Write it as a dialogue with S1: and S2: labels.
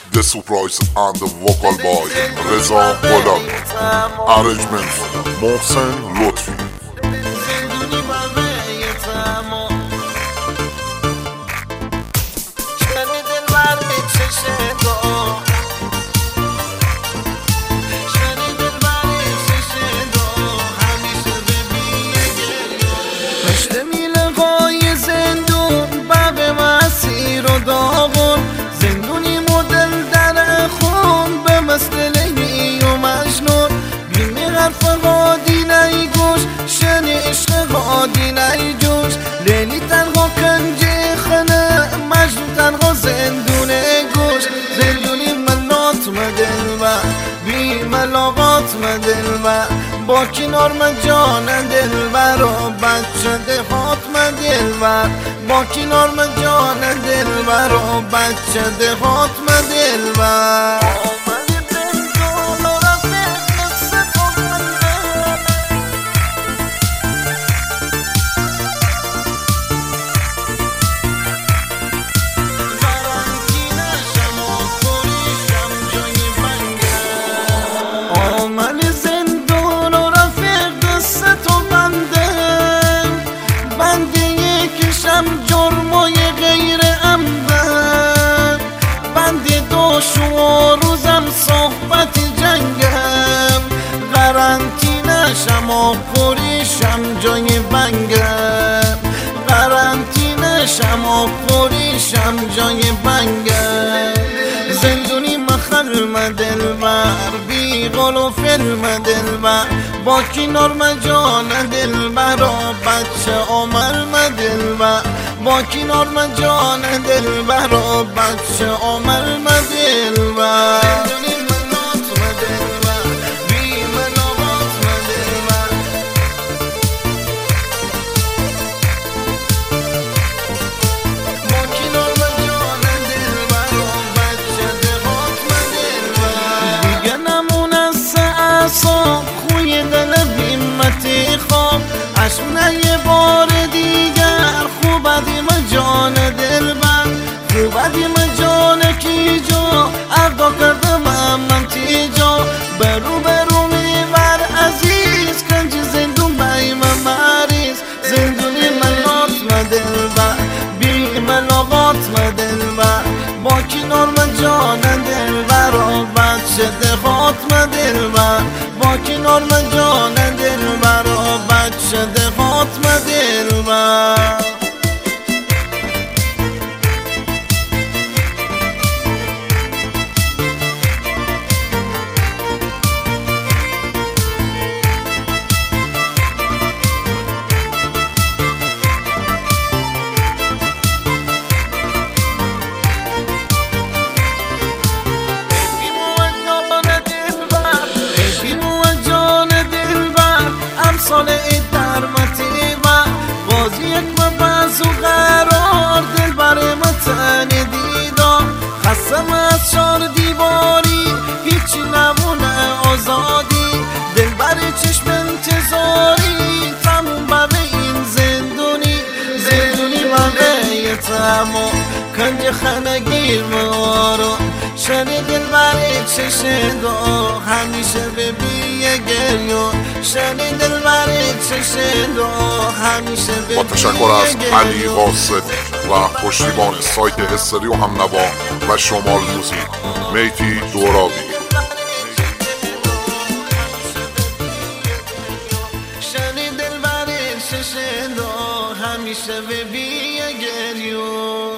S1: The Surprise and the Vocal Boy رضا غلامی. Arrangement محسن لطفی.
S2: زندونی مدل در خون به مثل لیلی و مجنون بیمی حرف قادی نی گوش شنی عشق قادی نی جوش لیلی تنها کنجه خنه مجنون تنها زندونه گوش زندونی ملات مدلبر بی ملاقات مدلبر با کنار جان دلبر و بچه دهات مدلبر با کنار جان دلبر و بچه دهات مدلبر جرمای غیر عمدن بنده دو روزم صحبت جنگم قرنطینه‌شم و پریشم جای بنگم قرنطینه‌شم و پریشم جای بنگم زندونی مخل دلبر بی قول و فیلم دلبر با کنار جان دلبر و بچه عمر دلبر با کنار جان دلبر و بچه عمر دلبر خوی دل بیمتی خواب عشق یه بار دیگر خوبدیم جان دلبر خوبدیم جان کی جا عقدا کردم من تی جا برو میبر عزیز کنج زندون بیم مریض زندونی ملات مدلبر بی ملاقات مدلبر با کنار جان دلبر و بچه دهات مدلبر با کنار جان دلبر و بچه دهات مدلبر سال در متیبا بازی یک مبز و قرار دل برای متن دیدا خستم از چار دیواری هیچی نمونه آزادی دل برای چشم انتظاری تموم به این زندونی واقعی تموم کنج خنگیر مارو شنی دل برای چشدو همیشه ببیه گریون شنی دل برای چشدو همیشه ببیه
S1: با تشکر از علی قاصد و پشتیبان سایت استریو همنوا و شمال موزیک میتی دوراوی.
S2: شنی دل برای چشدو همیشه ببیه گریون